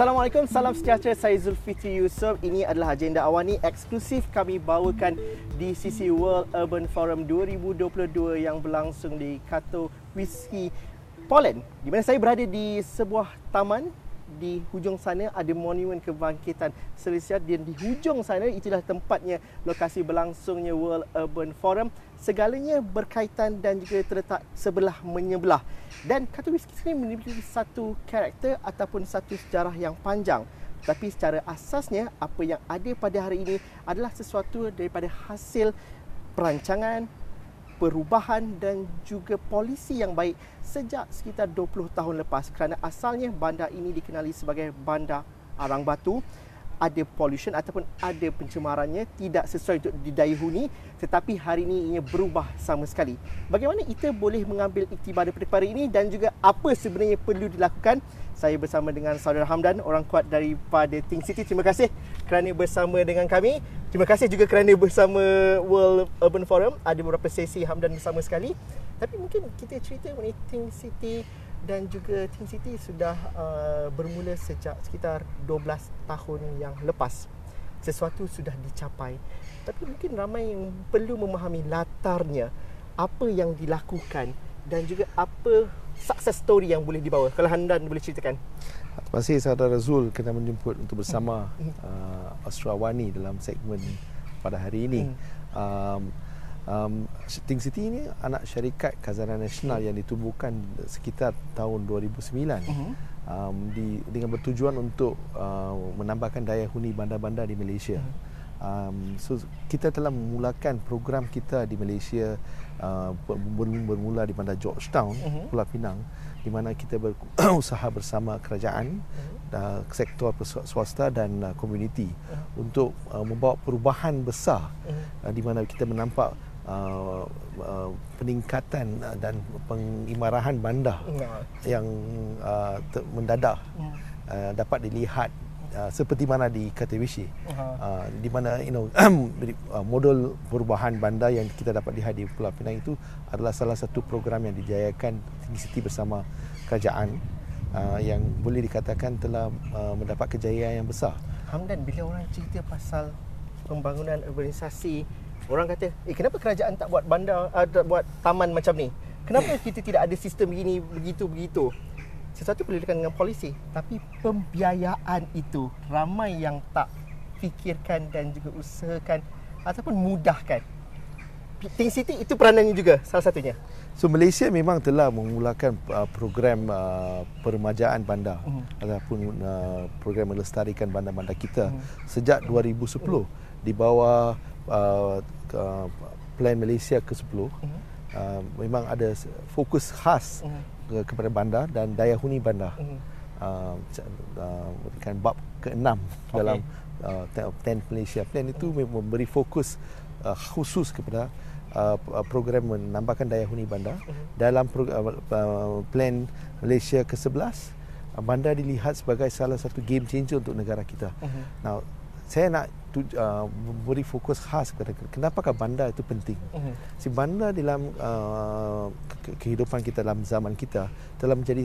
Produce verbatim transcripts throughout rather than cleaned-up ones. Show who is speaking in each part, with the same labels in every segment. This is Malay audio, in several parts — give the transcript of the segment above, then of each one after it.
Speaker 1: Assalamualaikum, salam sejahtera. Saya Zulfikri Yusof. Ini adalah agenda awani eksklusif kami bawakan di sisi World Urban Forum dua ribu dua puluh dua yang berlangsung di Katowice, Poland, di mana saya berada di sebuah taman. Di hujung sana ada Monumen Kebangkitan Selisia dan di hujung sana itulah tempatnya lokasi berlangsungnya World Urban Forum. Segalanya berkaitan dan juga terletak sebelah menyebelah. Dan Katowice ini memiliki satu karakter ataupun satu sejarah yang panjang. Tapi secara asasnya apa yang ada pada hari ini adalah sesuatu daripada hasil perancangan, perubahan dan juga polisi yang baik sejak sekitar dua puluh tahun lepas, kerana asalnya bandar ini dikenali sebagai bandar arang batu. Ada pollution ataupun ada pencemarannya tidak sesuai untuk didaya huni, tetapi hari ini ia berubah sama sekali. Bagaimana kita boleh mengambil iktibar daripada perkara ini dan juga apa sebenarnya perlu dilakukan? Saya bersama dengan Saudara Hamdan, orang kuat daripada Think City. Terima kasih kerana bersama dengan kami. Terima kasih juga kerana bersama World Urban Forum. Ada beberapa sesi Hamdan bersama sekali. Tapi mungkin kita cerita mengenai Think City dan juga Think City sudah uh, bermula sejak sekitar dua belas tahun yang lepas. Sesuatu sudah dicapai. Tapi mungkin ramai yang perlu memahami latarnya, apa yang dilakukan dan juga apa success story yang boleh dibawa. Kalau Hamdan boleh ceritakan.
Speaker 2: Terima kasih saudara Zul kerana menjemput untuk bersama uh, Astro Awani dalam segmen pada hari ini. Um, Um, Think City ini anak syarikat Khazanah Nasional yang ditubuhkan sekitar tahun dua ribu sembilan uh-huh. um, di, dengan bertujuan untuk uh, menambahkan daya huni bandar-bandar di Malaysia. Uh-huh. Um, so kita telah memulakan program kita di Malaysia uh, bermula di bandar Georgetown, uh-huh. Pulau Pinang, di mana kita berusaha bersama kerajaan, uh-huh. uh, sektor swasta dan uh, komuniti uh-huh. untuk uh, membawa perubahan besar, uh-huh. uh, di mana kita menampak Uh, uh, peningkatan uh, dan pengimarahan bandar yeah. yang uh, ter- mendadak yeah. uh, dapat dilihat uh, seperti mana di Katowice, uh-huh. uh, di mana you know uh, model perubahan bandar yang kita dapat lihat di Pulau Pinang itu adalah salah satu program yang dijayakan Think City bersama kerajaan, uh, yang boleh dikatakan telah uh, mendapat kejayaan yang besar.
Speaker 1: Hamdan, bila orang cerita pasal pembangunan urbanisasi, orang kata, eh kenapa kerajaan tak buat bandar, uh, tak buat taman macam ni? Kenapa kita tidak ada sistem begini, begitu-begitu? Sesuatu perlu dilakukan dengan polisi. Tapi pembiayaan itu ramai yang tak fikirkan dan juga usahakan ataupun mudahkan. Think City itu peranannya juga salah satunya.
Speaker 2: So Malaysia memang telah memulakan uh, program uh, peremajaan bandar uh-huh. ataupun uh, program melestarikan bandar-bandar kita uh-huh. sejak dua ribu sepuluh uh-huh. di bawah Uh, uh, Plan Malaysia ke sepuluh. Uh-huh. uh, memang ada fokus khas uh-huh. ke, kepada bandar dan daya huni bandar. Uh-huh. uh, uh, kan bab keenam okay. dalam uh, Plan Malaysia. Plan itu uh-huh. memberi fokus uh, khusus kepada uh, program menambahkan daya huni bandar. Uh-huh. Dalam program, uh, Plan Malaysia ke sebelas, uh, bandar dilihat sebagai salah satu game changer untuk negara kita. Uh-huh. Now, saya nak tu, uh, beri fokus khas kepada kenapakah bandar itu penting. Uh-huh. Si bandar dalam uh, kehidupan kita dalam zaman kita telah menjadi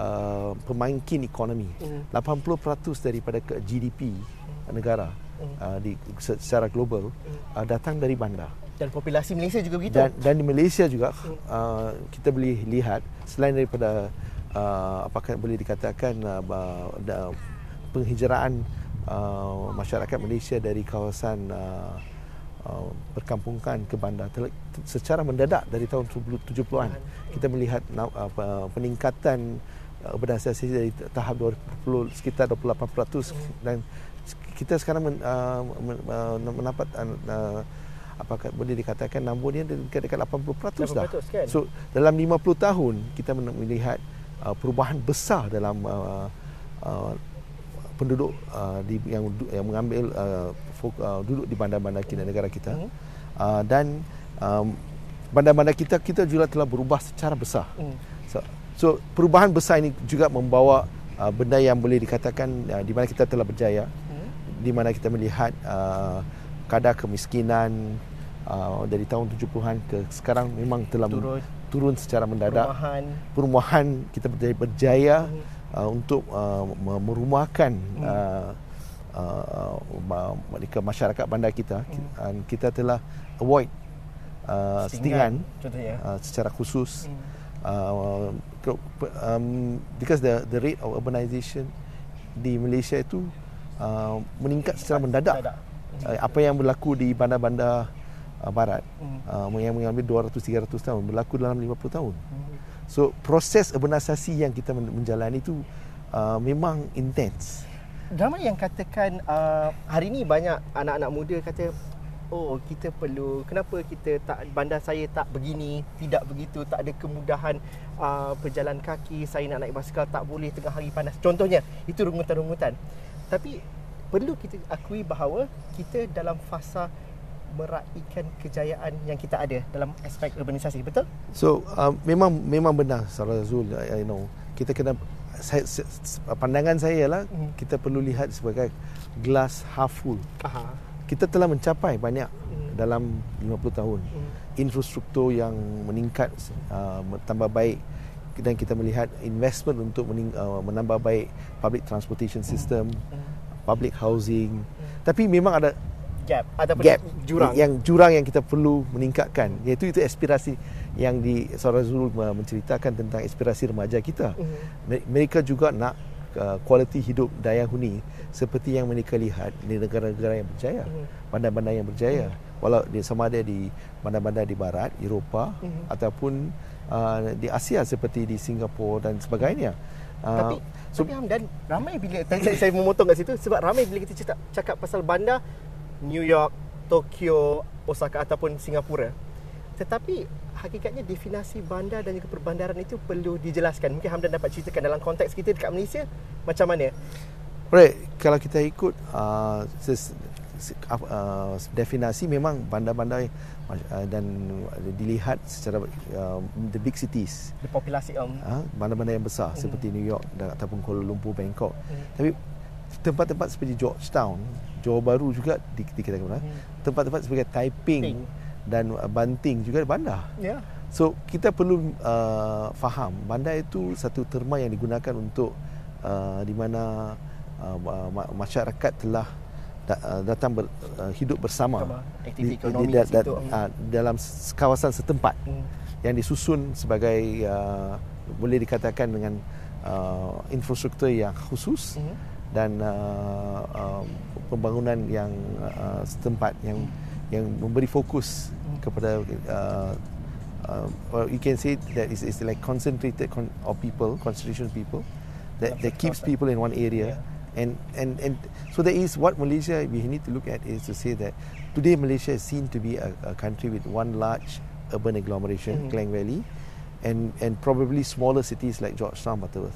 Speaker 2: uh, pemain kin ekonomi. Uh-huh. lapan puluh peratus daripada G D P uh-huh. negara uh-huh. uh, di secara global uh-huh. uh, datang dari bandar.
Speaker 1: Dan populasi Malaysia juga begitu.
Speaker 2: Dan, dan di Malaysia juga uh-huh. uh, kita boleh lihat selain daripada uh, apakah boleh dikatakan uh, uh, penghijraan Uh, masyarakat Malaysia dari kawasan uh, uh, perkampungan ke bandar secara mendadak dari tahun tujuh puluhan. Kita melihat uh, peningkatan uh, urbanisasi dari tahap dua puluh sekitar dua puluh lapan peratus dan kita sekarang men, uh, uh, mendapat uh, apakah boleh dikatakan numbernya dekat-dekat lapan puluh peratus dah. Kan? So dalam lima puluh tahun kita melihat uh, perubahan besar dalam uh, uh, penduduk uh, di, yang, yang mengambil uh, fok, uh, duduk di bandar-bandar kita, negara kita. Mm. Uh, dan um, bandar-bandar kita kita juga telah berubah secara besar. Mm. So, so perubahan besar ini juga membawa uh, benda yang boleh dikatakan uh, di mana kita telah berjaya. Mm. Di mana kita melihat uh, kadar kemiskinan uh, dari tahun tujuh puluhan ke sekarang memang telah turun, turun secara mendadak. Perumahan, Perumahan kita berjaya, berjaya mm. uh, untuk uh, merumahkan hmm. uh, uh, mereka masyarakat bandar kita, hmm. dan kita telah avoid uh, setingan, setingan uh, secara khusus. Hmm. Uh, um, because the the rate of urbanization di Malaysia itu uh, meningkat secara mendadak. Uh, apa yang berlaku di bandar-bandar uh, barat hmm. uh, yang mengambil dua ratus tiga ratus tahun berlaku dalam lima puluh tahun. Hmm. So proses urbanisasi yang kita menjalani itu uh, memang intens.
Speaker 1: Ramai yang katakan uh, hari ini banyak anak-anak muda kata, oh kita perlu, kenapa kita tak, bandar saya tak begini, tidak begitu, tak ada kemudahan uh, berjalan kaki, saya nak naik basikal tak boleh tengah hari panas. Contohnya, itu rungutan-rungutan. Tapi perlu kita akui bahawa kita dalam fasa meraihkan kejayaan yang kita ada dalam aspek urbanisasi, betul?
Speaker 2: So uh, memang memang benar Saudara Zul, I, I know. Kita kena, saya, pandangan saya ialah hmm. kita perlu lihat sebagai glass half full. Aha. Kita telah mencapai banyak hmm. dalam lima puluh tahun. Hmm. Infrastruktur yang meningkat, uh, tambah baik, dan kita melihat investment untuk mening, uh, menambah baik public transportation system, hmm. public housing. Hmm. Tapi memang ada
Speaker 1: gap ataupun
Speaker 2: gap
Speaker 1: jurang
Speaker 2: yang jurang yang kita perlu meningkatkan, iaitu itu aspirasi yang di Saudara Zul menceritakan tentang aspirasi remaja kita. Mm. Mereka juga nak uh, kualiti hidup Dayahuni seperti yang mereka lihat di negara-negara yang berjaya, mm. bandar-bandar yang berjaya, mm. walau dia sama ada di bandar-bandar di barat Eropah mm. ataupun uh, di Asia seperti di Singapura dan sebagainya. Uh,
Speaker 1: tapi so, tapi Hamdan, ramai bila saya, saya memotong kat situ sebab ramai bila kita cakap, cakap pasal bandar New York, Tokyo, Osaka ataupun Singapura. Tetapi hakikatnya definisi bandar dan juga perbandaran itu perlu dijelaskan. Mungkin Hamdan dapat ceritakan dalam konteks kita dekat Malaysia macam mana?
Speaker 2: Right, kalau kita ikut uh, ses, uh, definisi, memang bandar-bandar uh, dan dilihat secara uh, the big cities,
Speaker 1: the populasi um.
Speaker 2: uh, bandar-bandar yang besar mm. seperti New York dan, ataupun Kuala Lumpur, Bangkok. Mm. Tapi tempat-tempat seperti Georgetown, Johor Bahru juga dikatakan bandar. Hmm. Tempat-tempat seperti Taiping Ting. dan Banting juga bandar. Yeah. So kita perlu uh, faham bandar itu satu terma yang digunakan untuk uh, di mana uh, masyarakat telah da- uh, datang ber, uh, hidup bersama di, di, da, da, uh, dalam kawasan setempat hmm. yang disusun sebagai uh, boleh dikatakan dengan uh, infrastruktur yang khusus. Hmm. dan uh, uh, pembangunan yang uh, setempat yang yang memberi fokus kepada uh, uh, or you can say that it's, it's like concentrated con- of people, concentration of people that, that keeps people in one area. Yeah. and and and so there is what Malaysia we need to look at is to say that today Malaysia is seen to be a, a country with one large urban agglomeration, mm-hmm. Klang Valley, and and probably smaller cities like Georgetown, Butterworth.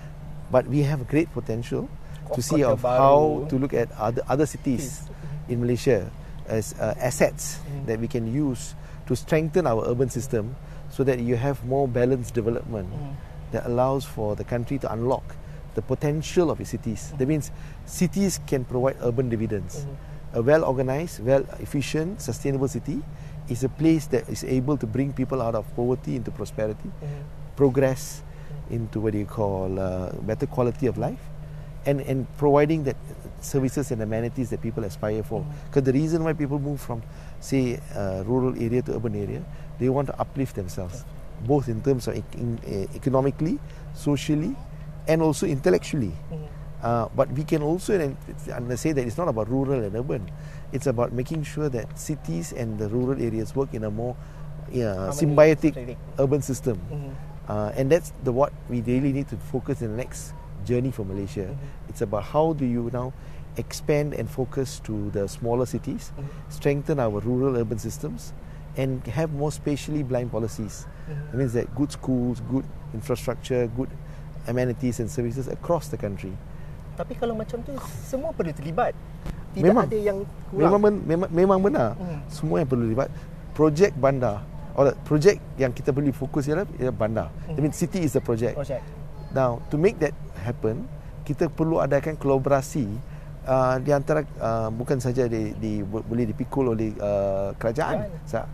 Speaker 2: But we have great potential to see of how to look at other other cities in Malaysia as uh, assets mm. that we can use to strengthen our urban system, so that you have more balanced development mm. that allows for the country to unlock the potential of its cities. Mm. That means cities can provide urban dividends. Mm. A well-organized, well-efficient, sustainable city is a place that is able to bring people out of poverty into prosperity, mm. progress mm. into what you call uh, better quality of life. And, and providing that services and amenities that people aspire for. Because mm. the reason why people move from, say, uh, rural area to urban area, they want to uplift themselves, okay. both in terms of in, uh, economically, socially, and also intellectually. Mm. Uh, but we can also and, and say that it's not about rural and urban. It's about making sure that cities and the rural areas work in a more uh, symbiotic urban system. Mm-hmm. Uh, and that's the what we really need to focus in the next journey for Malaysia. Mm-hmm. It's about how do you now expand and focus to the smaller cities, mm-hmm. strengthen our rural urban systems, and have more spatially blind policies. Mm-hmm. That means that good schools, good infrastructure, good amenities and services across the country.
Speaker 1: Tapi kalau macam tu, semua perlu terlibat. Tidak
Speaker 2: memang,
Speaker 1: ada yang kurang.
Speaker 2: Memang, memang, memang benar. Mm. Semua yang perlu terlibat. Projek bandar, or projek yang kita perlu fokus ialah, ialah bandar. Mm. I mean, city is the project. project. Now, to make that happen, kita perlu adakan kolaborasi uh, di antara uh, bukan saja di, di boleh dipikul oleh uh, kerajaan. Sa,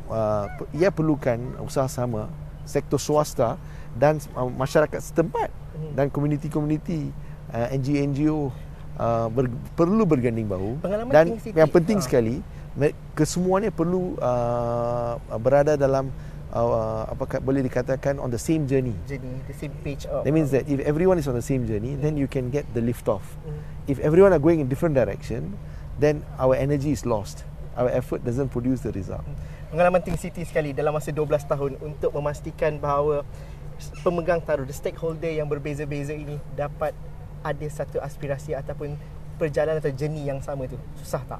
Speaker 2: uh, ia perlukan usaha sama sektor swasta dan uh, masyarakat setempat hmm. dan komuniti-komuniti uh, N G O N G O uh, ber, perlu berganding bahu.
Speaker 1: Pengalaman
Speaker 2: dan
Speaker 1: Think
Speaker 2: yang penting
Speaker 1: ha.
Speaker 2: sekali kesemuanya perlu uh, berada dalam uh, apa boleh dikatakan on the same journey.
Speaker 1: Journey, the same page. Of,
Speaker 2: that means that if everyone is on the same journey, mm. then you can get the lift off. Mm. If everyone are going in different direction, then our energy is lost. Our effort doesn't produce the result.
Speaker 1: Pengalaman Think City sekali dalam masa dua belas tahun untuk memastikan bahawa pemegang taruh, the stakeholder yang berbeza-beza ini dapat ada satu aspirasi ataupun perjalanan atau journey yang sama tu. Susah tak?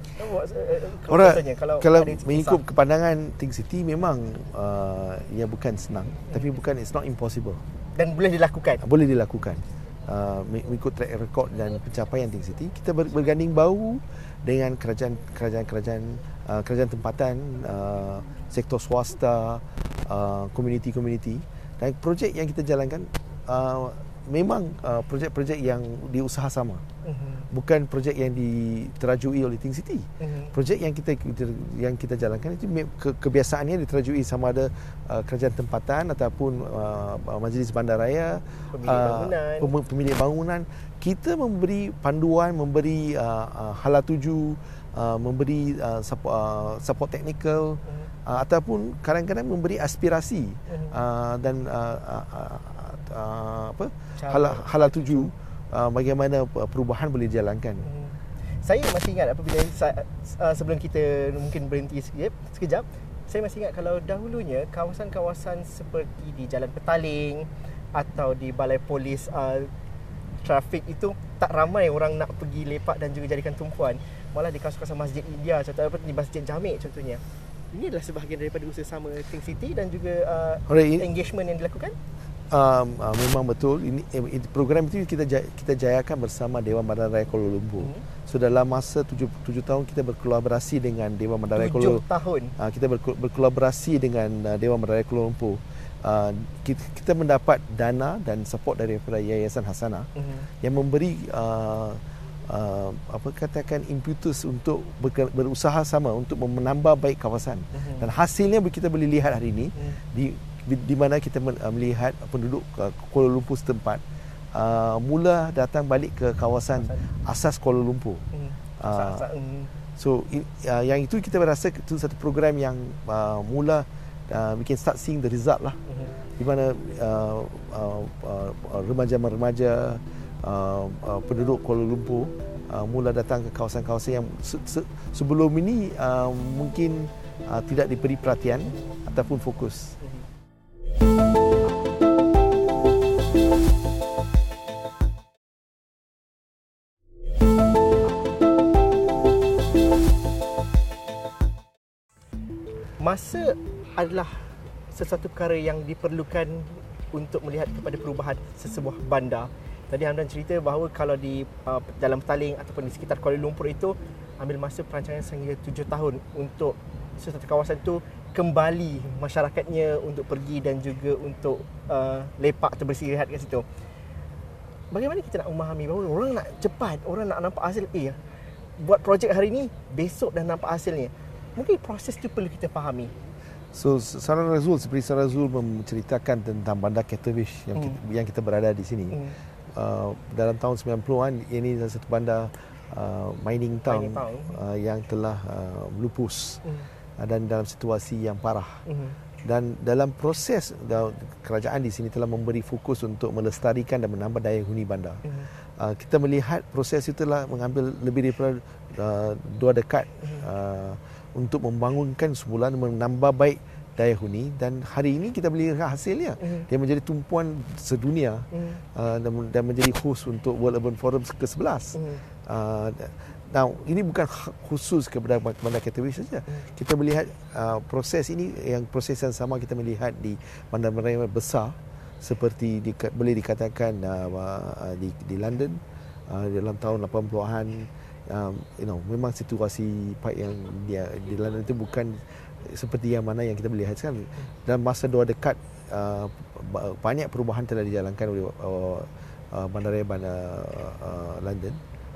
Speaker 2: Orang kalau, kalau mengikut kepandangan Think City memang uh, ia bukan senang, hmm. tapi bukan it's not impossible.
Speaker 1: Dan boleh dilakukan.
Speaker 2: Boleh dilakukan. Uh, mengikut track record dan pencapaian Think City, kita ber, berganding bahu dengan kerajaan kerajaan-kerajaan uh, kerajaan tempatan, uh, sektor swasta, uh, komuniti-komuniti, dan projek yang kita jalankan uh, memang uh, projek-projek yang diusaha sama. Uh-huh. Bukan projek yang diterajui oleh Think City. Uh-huh. Projek yang kita yang kita jalankan itu ke, kebiasaannya diterajui sama ada uh, kerajaan tempatan ataupun uh, majlis bandaraya,
Speaker 1: pemilik bangunan.
Speaker 2: Uh, pemilik bangunan. Kita memberi panduan, memberi uh, uh, halatuju, uh, memberi uh, support, uh, support teknikal, uh-huh. uh, ataupun kadang-kadang memberi aspirasi, uh-huh. uh, dan uh, uh, uh, uh, apa hala halatuju uh, bagaimana perubahan boleh dijalankan. Hmm.
Speaker 1: Saya masih ingat apabila uh, sebelum kita mungkin berhenti sekejap, sekejap, saya masih ingat kalau dahulunya kawasan-kawasan seperti di Jalan Petaling atau di Balai Polis uh, trafik itu tak ramai orang nak pergi lepak dan juga jadikan tumpuan. Malah di kawasan-kawasan Masjid India, contohnya di Masjid Jamek contohnya. Ini adalah sebahagian daripada usaha sama Think City dan juga uh, right. engagement yang dilakukan.
Speaker 2: Um, uh, memang betul. Ini eh, program itu kita kita jayakan bersama Dewan Bandaraya Kuala Lumpur. Hmm. So dalam masa tujuh, tujuh tahun kita berkolaborasi dengan Dewan Bandaraya Kuala Lumpur.
Speaker 1: tujuh tahun.
Speaker 2: Uh, kita ber, berkolaborasi dengan uh, Dewan Bandaraya Kuala Lumpur. Uh, kita, kita mendapat dana dan support daripada Yayasan Hasanah hmm. yang memberi uh, uh, apa katakan impetus untuk ber, berusaha sama untuk menambah baik kawasan. Hmm. Dan hasilnya kita boleh lihat hari ini hmm. di di mana kita melihat penduduk Kuala Lumpur setempat uh, mula datang balik ke kawasan asas Kuala Lumpur. Hmm. Uh, so uh, yang itu kita rasa itu satu program yang uh, mula uh, we can start seeing the result lah. Hmm. Di mana uh, uh, uh, remaja-remaja uh, uh, penduduk Kuala Lumpur uh, mula datang ke kawasan-kawasan yang se- se- sebelum ini uh, mungkin uh, tidak diberi perhatian ataupun fokus.
Speaker 1: Masa adalah sesuatu perkara yang diperlukan untuk melihat kepada perubahan sesebuah bandar. Tadi Hamdan cerita bahawa kalau di uh, Jalan Petaling ataupun di sekitar Kuala Lumpur itu ambil masa perancangan sehingga tujuh tahun untuk sesuatu kawasan itu kembali masyarakatnya untuk pergi dan juga untuk uh, lepak atau bersirihat kat situ. Bagaimana kita nak memahami bahawa orang nak cepat, orang nak nampak hasil, eh buat projek hari ni, besok dah nampak hasilnya. Mungkin proses tu perlu kita fahami.
Speaker 2: So Sarah Razul, seperti Sarah Razul menceritakan tentang bandar Ketewish yang, hmm. kita, yang kita berada di sini. Hmm. Uh, dalam tahun sembilan puluhan ini adalah satu bandar uh, mining town, mining town. Uh, yang telah uh, lupus hmm. uh, dan dalam situasi yang parah. Hmm. Dan dalam proses kerajaan di sini telah memberi fokus untuk melestarikan dan menambah daya huni bandar. Hmm. Uh, kita melihat proses itu telah mengambil lebih daripada uh, dua dekad. Hmm. Uh, untuk membangunkan semula dan menambah baik daya huni, dan hari ini kita boleh lihat hasilnya. Mm. Dia menjadi tumpuan sedunia mm. uh, dan, dan menjadi host untuk World Urban Forum ke sebelas. Mm. Uh, now ini bukan khusus kepada bandar Ketewish saja. Mm. Kita melihat uh, proses ini yang proses yang sama kita melihat di bandar-bandar besar seperti di, boleh dikatakan uh, uh, di, di London uh, dalam tahun lapan puluhan. Um, you know, memang situasi yang dia di London itu bukan seperti yang mana yang kita melihat sekarang. Dalam masa dua dekad uh, banyak perubahan telah dijalankan oleh uh, uh, bandaraya bandar uh, London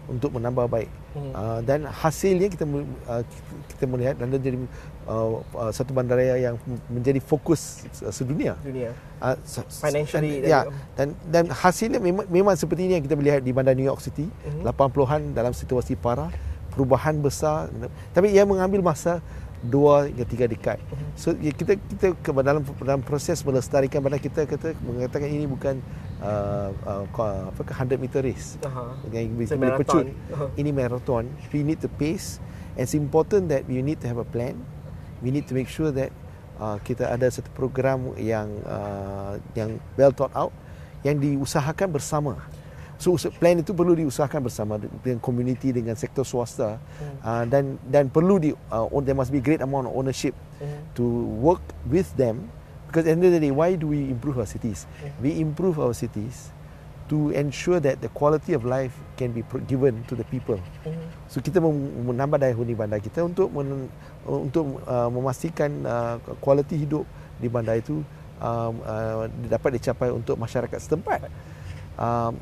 Speaker 2: untuk menambah baik. Hmm. Uh, dan hasilnya kita uh, kita melihat London jadi uh, uh, satu bandaraya yang menjadi fokus uh, sedunia.
Speaker 1: Dunia.
Speaker 2: Uh,
Speaker 1: Financially.
Speaker 2: Dan, ya, dan dan hasilnya memang, memang seperti ini yang kita melihat di bandar New York City. Hmm. lapan puluhan dalam situasi parah, perubahan besar, tapi ia mengambil masa dua hingga tiga dekad. So kita kita ke dalam dalam proses melestarikan bandar kita kita mengatakan ini bukan uh, uh, apa ke one hundred meter race.
Speaker 1: Uh-huh.
Speaker 2: Yang boleh pecut. Uh-huh. Ini marathon. We need the pace. And it's important that we need to have a plan. We need to make sure that uh, kita ada satu program yang uh, yang well thought out, yang diusahakan bersama. So plan itu perlu diusahakan bersama dengan community, dengan sektor swasta, hmm. uh, dan dan perlu di uh, there must be great amount of ownership hmm. to work with them, because at the end of the day, why do we improve our cities? Hmm. We improve our cities to ensure that the quality of life can be given to the people. Hmm. So kita menambah daya huni bandar kita untuk men, untuk uh, memastikan uh, kualiti hidup di bandar itu um, uh, dapat dicapai untuk masyarakat setempat. Um,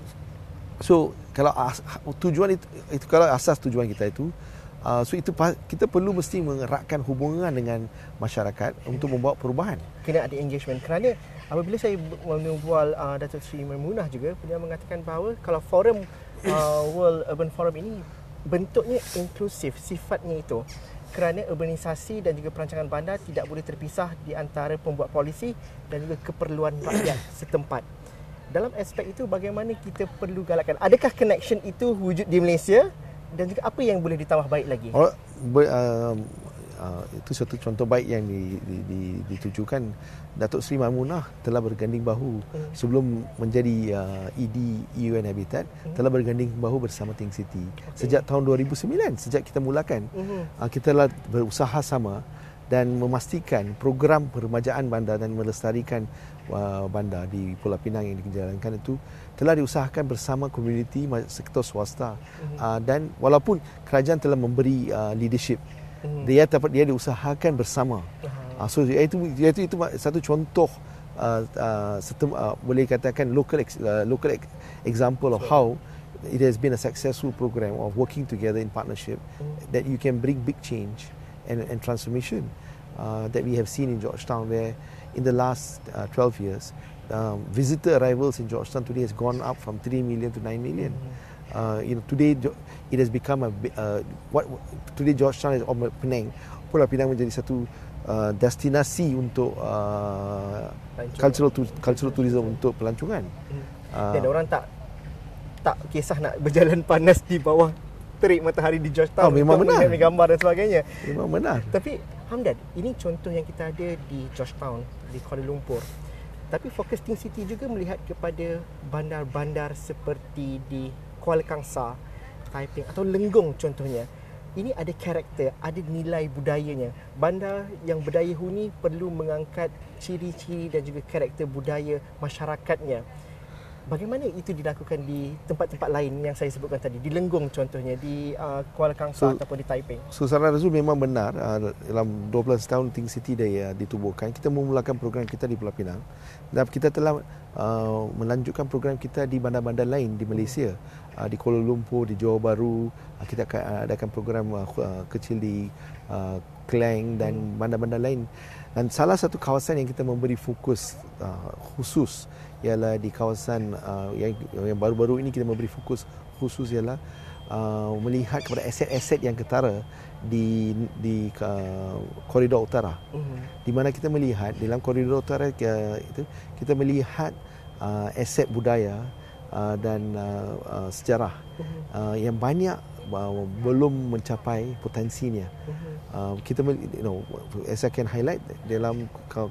Speaker 2: So kalau as, tujuan itu, itu kalau asas tujuan kita itu, uh, so itu kita perlu mesti mengeratkan hubungan dengan masyarakat untuk membawa perubahan.
Speaker 1: Kena ada engagement, kerana apabila saya mengumpul uh, Datuk Seri Maimunah juga, beliau mengatakan bahawa kalau forum uh, World Urban Forum ini bentuknya inklusif, sifatnya itu kerana urbanisasi dan juga perancangan bandar tidak boleh terpisah di antara pembuat polisi dan juga keperluan rakyat setempat. Dalam aspek itu, bagaimana kita perlu galakkan? Adakah connection itu wujud di Malaysia dan juga apa yang boleh ditambah baik lagi?
Speaker 2: Oh, ber, uh, uh, itu satu contoh baik yang di, di, di, ditujukan. Datuk Seri Maimunah telah berganding bahu hmm. sebelum menjadi uh, E D E U N Habitat, hmm. telah berganding bahu bersama Think City. Okay. Sejak tahun dua ribu sembilan, sejak kita mulakan, hmm. uh, kita telah berusaha sama dan memastikan program peremajaan bandar dan melestarikan Uh, bandar di Pulau Pinang yang dijalankan itu telah diusahakan bersama komuniti sektor swasta. Mm-hmm. uh, dan walaupun kerajaan telah memberi uh, leadership, mm-hmm. dia dapat dia diusahakan bersama. Uh-huh. uh, so iaitu iaitu itu satu contoh uh, uh, setem, uh, boleh katakan local ex, uh, local ex, example of how it has been a successful program of working together in partnership, mm-hmm. that you can bring big change and, and transformation uh, that we have seen in Georgetown, where in the last uh, twelve years, um, visitor arrivals in Georgetown today has gone up from three million to nine million. Mm-hmm. Uh, you know, today it has become a uh, what today Georgetown is or Penang, Pulau Pinang menjadi satu uh, destinasi untuk uh, cultural tu, cultural tourism untuk pelancongan.
Speaker 1: Mm-hmm. Uh, Dan orang tak tak kisah nak berjalan panas di bawah terik matahari di Georgetown.
Speaker 2: Oh, memang benar.
Speaker 1: Untuk gambar dan sebagainya.
Speaker 2: Memang benar.
Speaker 1: Tapi Hamdan, ini contoh yang kita ada di Georgetown, di Kuala Lumpur. Tapi fokus Think City juga melihat kepada bandar-bandar seperti di Kuala Kangsar, Taiping atau Lenggong contohnya. Ini ada karakter, ada nilai budayanya. Bandar yang berdaya huni perlu mengangkat ciri-ciri dan juga karakter budaya masyarakatnya. Bagaimana itu dilakukan di tempat-tempat lain yang saya sebutkan tadi, di Lenggong contohnya, di uh, Kuala Kangsar so, ataupun di Taiping?
Speaker 2: So, Sarah Razul memang benar, uh, dalam dua belas tahun Think City dia ditubuhkan, kita memulakan program kita di Pulau Pinang dan kita telah uh, melanjutkan program kita di bandar-bandar lain di Malaysia, uh, di Kuala Lumpur, di Johor Bahru, uh, kita akan uh, adakan program uh, kecil di uh, Klang dan hmm. bandar-bandar lain. Dan salah satu kawasan yang kita memberi fokus uh, khusus ialah di kawasan uh, yang, yang baru-baru ini kita memberi fokus khusus ialah uh, melihat kepada aset-aset yang ketara di di uh, koridor utara. Uh-huh. Di mana kita melihat dalam koridor utara uh, itu kita melihat uh, aset budaya uh, dan uh, uh, sejarah uh-huh. uh, yang banyak uh, belum mencapai potensinya. Uh-huh. Uh, kita you know, as I can highlight dalam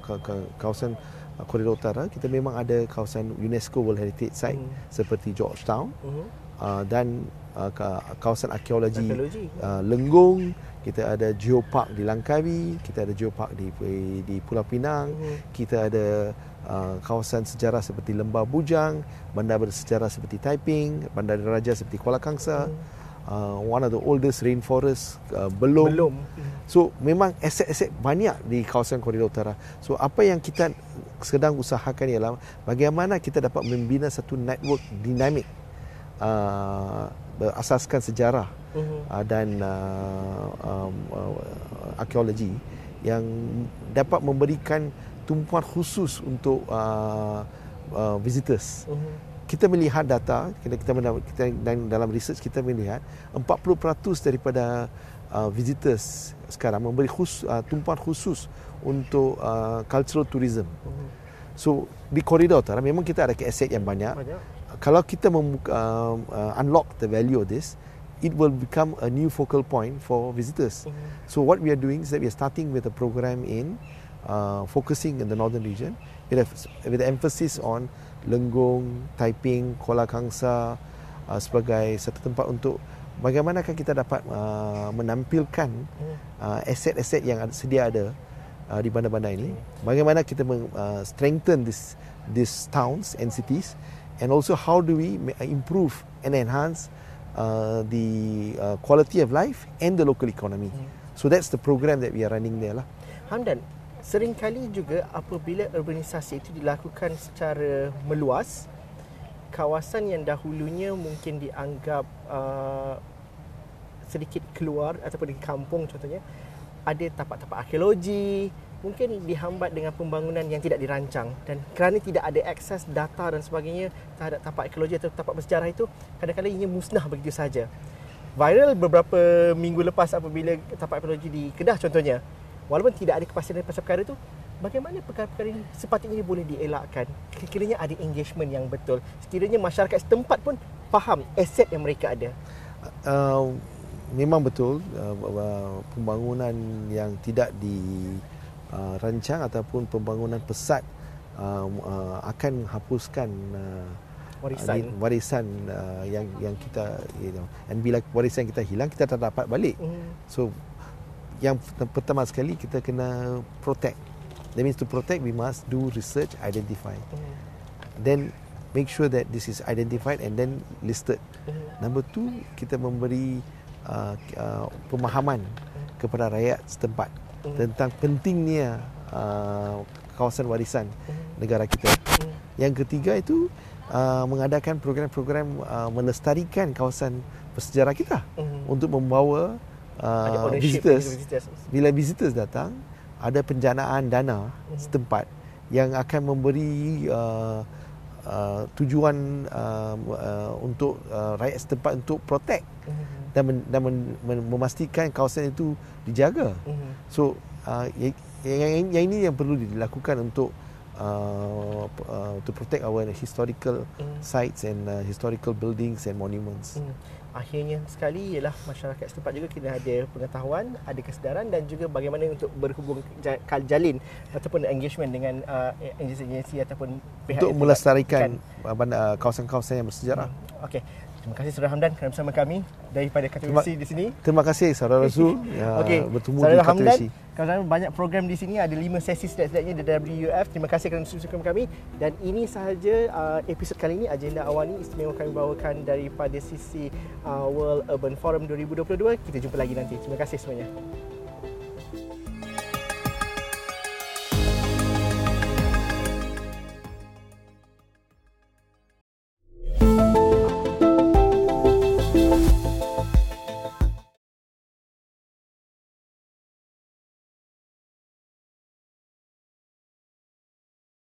Speaker 2: kawasan koridor utara, kita memang ada kawasan UNESCO World Heritage Site hmm. seperti Georgetown hmm. uh, dan uh, kawasan arkeologi uh, Lenggong, kita ada Geopark di Langkawi, kita ada Geopark di di Pulau Pinang, hmm. kita ada uh, kawasan sejarah seperti Lembah Bujang, bandar bersejarah seperti Taiping, bandar diraja seperti Kuala Kangsar. Hmm. Uh, one of the oldest rainforest uh, belum. belum. So memang aset-aset banyak di kawasan koridor utara. So apa yang kita sedang usahakan ialah bagaimana kita dapat membina satu network dinamik uh, berasaskan sejarah
Speaker 1: uh-huh.
Speaker 2: uh, dan uh, um, uh, arkeologi yang dapat memberikan tumpuan khusus untuk uh, uh, visitors. Uh-huh. Kita melihat data, kita, kita, kita dalam research kita melihat empat puluh peratus daripada uh, visitors sekarang memberi khus, uh, tumpuan khusus untuk uh, cultural tourism. Uh-huh. So di koridor utara memang kita ada aset yang banyak. banyak. Kalau kita membuka, uh, uh, unlock the value of this, it will become a new focal point for visitors. Uh-huh. So what we are doing is that we are starting with a program in uh, focusing in the northern region with, a, with the emphasis on Lenggong, Taiping, Kuala Kangsar uh, sebagai satu tempat untuk bagaimanakah kita dapat uh, menampilkan uh, aset-aset yang sedia ada uh, di bandar-bandar ini. Bagaimana kita meng, uh, strengthen this these towns and cities, and also how do we improve and enhance uh, the uh, quality of life and the local economy. So that's the program that we are running there lah.
Speaker 1: Hamdan, seringkali juga apabila urbanisasi itu dilakukan secara meluas, kawasan yang dahulunya mungkin dianggap uh, sedikit keluar ataupun di kampung contohnya, ada tapak-tapak arkeologi, mungkin dihambat dengan pembangunan yang tidak dirancang, dan kerana tidak ada akses data dan sebagainya terhadap tapak arkeologi atau tapak bersejarah itu, kadang-kadang ia musnah begitu saja. Viral beberapa minggu lepas apabila tapak arkeologi di Kedah contohnya, walaupun tidak ada kepastian pasal perkara itu, bagaimana perkara-perkara ini sepatutnya boleh dielakkan? Sekiranya ada engagement yang betul, sekiranya masyarakat setempat pun faham aset yang mereka ada.
Speaker 2: Uh, memang betul, uh, pembangunan yang tidak dirancang uh, ataupun pembangunan pesat uh, uh, akan menghapuskan uh, warisan, uh, warisan uh, yang yang kita, you know, dan bila warisan kita hilang, kita tak dapat balik. Mm. So yang pertama sekali kita kena protect. That means to protect we must do research, identify. Mm. Then make sure that this is identified and then listed. Mm. Number two, kita memberi uh, uh, pemahaman mm. kepada rakyat setempat mm. tentang pentingnya uh, kawasan warisan mm. negara kita. Mm. Yang ketiga itu uh, mengadakan program-program uh, melestarikan kawasan bersejarah kita mm. untuk membawa Uh, visitors, visitors, bila visitors datang, ada penjanaan dana mm-hmm. setempat yang akan memberi uh, uh, tujuan uh, uh, untuk uh, rakyat setempat untuk protect mm-hmm. dan, men, dan men, men, memastikan kawasan itu dijaga. Mm-hmm. So uh, yang, yang, yang ini yang perlu dilakukan untuk uh, uh, to protect our historical mm. sites and uh, historical buildings and monuments. Mm.
Speaker 1: Akhirnya sekali ialah masyarakat setempat juga kena ada pengetahuan, ada kesedaran dan juga bagaimana untuk berhubung jalin ataupun engagement dengan uh, agensi-agensi ataupun pihak
Speaker 2: untuk melestarikan bandar, kawasan-kawasan yang bersejarah.
Speaker 1: Hmm. Okey. Terima kasih Saudara Hamdan kerana bersama kami daripada Katowice di sini.
Speaker 2: Terima kasih Saudara Razul ya,
Speaker 1: okay.
Speaker 2: bertemu
Speaker 1: Saudara
Speaker 2: di Katowice.
Speaker 1: Hamdan, banyak program di sini, ada lima sesi setidaknya di W U F. Terima kasih kerana bersama kami, dan ini sahaja uh, episod kali ini Agenda Awani istimewa kami bawakan daripada sisi uh, World Urban Forum dua ribu dua puluh dua. Kita jumpa lagi nanti. Terima kasih semuanya.